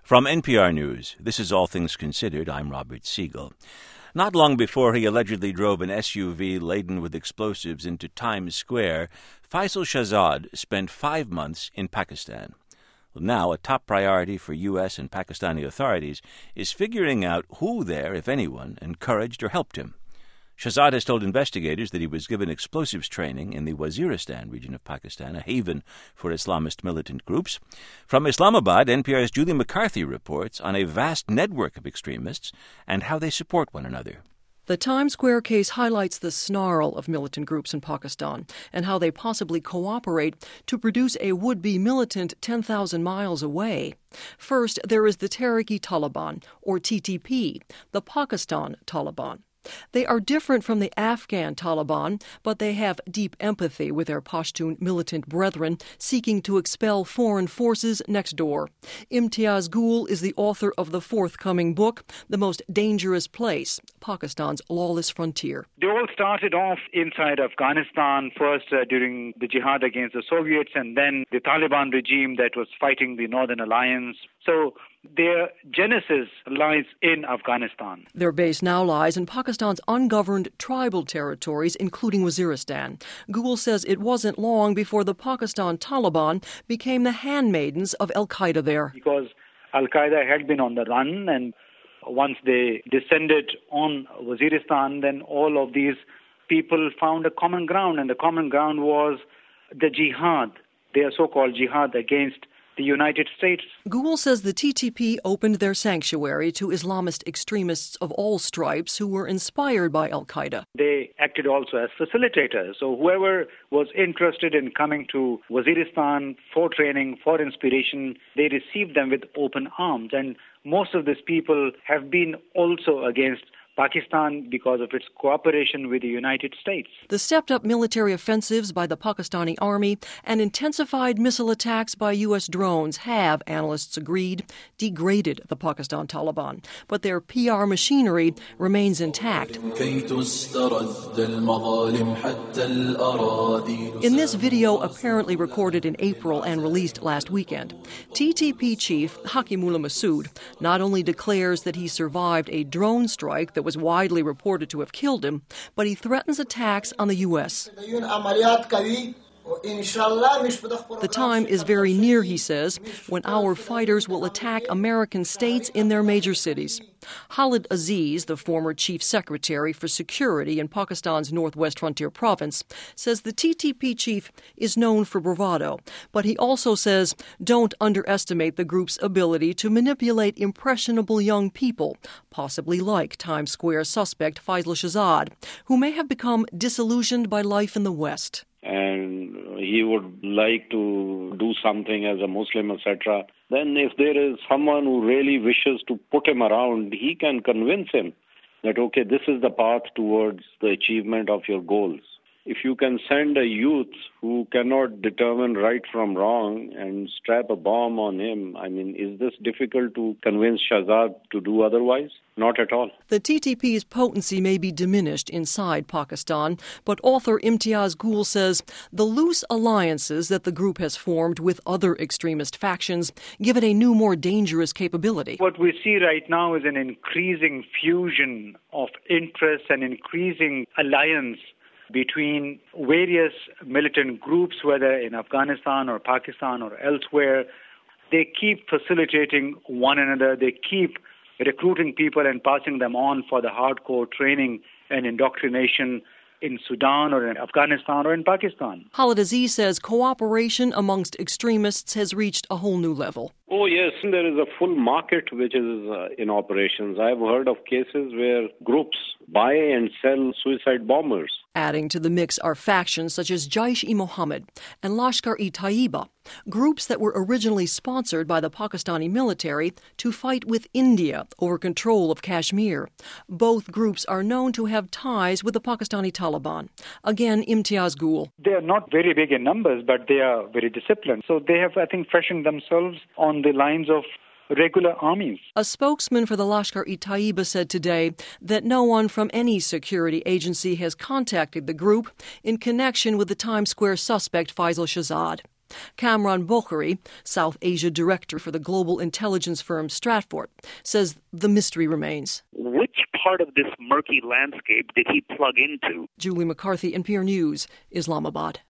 From NPR News, this is All Things Considered. I'm Robert Siegel. Not long before he allegedly drove an SUV laden with explosives into Times Square, Faisal Shahzad spent 5 months in Pakistan. Now, a top priority for U.S. and Pakistani authorities is figuring out who there, if anyone, encouraged or helped him. Shahzad has told investigators that he was given explosives training in the Waziristan region of Pakistan, a haven for Islamist militant groups. From Islamabad, NPR's Julie McCarthy reports on a vast network of extremists and how they support one another. The Times Square case highlights the snarl of militant groups in Pakistan and how they possibly cooperate to produce a would-be militant 10,000 miles away. First, there is the Tehrik-e-Taliban, or TTP, the Pakistan Taliban. They are different from the Afghan Taliban, but they have deep empathy with their Pashtun militant brethren seeking to expel foreign forces next door. Imtiaz Gul is the author of the forthcoming book, The Most Dangerous Place, Pakistan's Lawless Frontier. They all started off inside Afghanistan, first during the jihad against the Soviets, and then the Taliban regime that was fighting the Northern Alliance. So their genesis lies in Afghanistan. Their base now lies in Pakistan's ungoverned tribal territories, including Waziristan. Gul says it wasn't long before the Pakistan Taliban became the handmaidens of al-Qaeda there. Because al-Qaeda had been on the run, and once they descended on Waziristan, then all of these people found a common ground, and the common ground was the jihad, their so-called jihad against the United States. Gul says the TTP opened their sanctuary to Islamist extremists of all stripes who were inspired by al-Qaeda. They acted also as facilitators. So whoever was interested in coming to Waziristan for training, for inspiration, they received them with open arms. And most of these people have been also against Pakistan because of its cooperation with the United States. The stepped-up military offensives by the Pakistani army and intensified missile attacks by U.S. drones have, analysts agreed, degraded the Pakistan Taliban. But their PR machinery remains intact. In this video, apparently recorded in April and released last weekend, TTP chief Hakimullah Masood not only declares that he survived a drone strike that was widely reported to have killed him, but he threatens attacks on the U.S. The time is very near, he says, when our fighters will attack American states in their major cities. Khalid Aziz, the former chief secretary for security in Pakistan's Northwest Frontier province, says the TTP chief is known for bravado, but he also says don't underestimate the group's ability to manipulate impressionable young people, possibly like Times Square suspect Faisal Shahzad, who may have become disillusioned by life in the West. And he would like to do something as a Muslim, etc. Then if there is someone who really wishes to put him around, he can convince him that, okay, this is the path towards the achievement of your goals. If you can send a youth who cannot determine right from wrong and strap a bomb on him, I mean, is this difficult to convince Shahzad to do otherwise? Not at all. The TTP's potency may be diminished inside Pakistan, but author Imtiaz Gul says the loose alliances that the group has formed with other extremist factions give it a new, more dangerous capability. What we see right now is an increasing fusion of interests and increasing alliance between various militant groups, whether in Afghanistan or Pakistan or elsewhere. They keep facilitating one another. They keep recruiting people and passing them on for the hardcore training and indoctrination in Sudan or in Afghanistan or in Pakistan. Khalid Aziz says cooperation amongst extremists has reached a whole new level. Oh, yes, there is a full market which is in operations. I've heard of cases where groups buy and sell suicide bombers. Adding to the mix are factions such as Jaish-e-Mohammed and Lashkar-e-Taiba, groups that were originally sponsored by the Pakistani military to fight with India over control of Kashmir. Both groups are known to have ties with the Pakistani Taliban. Again, Imtiaz Gul. They are not very big in numbers, but they are very disciplined. So they have, I think, fashioned themselves on the lines of regular armies. A spokesman for the Lashkar-e-Taiba said today that no one from any security agency has contacted the group in connection with the Times Square suspect Faisal Shahzad. Kamran Bokhari, South Asia director for the global intelligence firm Stratfor, says the mystery remains. Which part of this murky landscape did he plug into? Julie McCarthy, NPR News, Islamabad.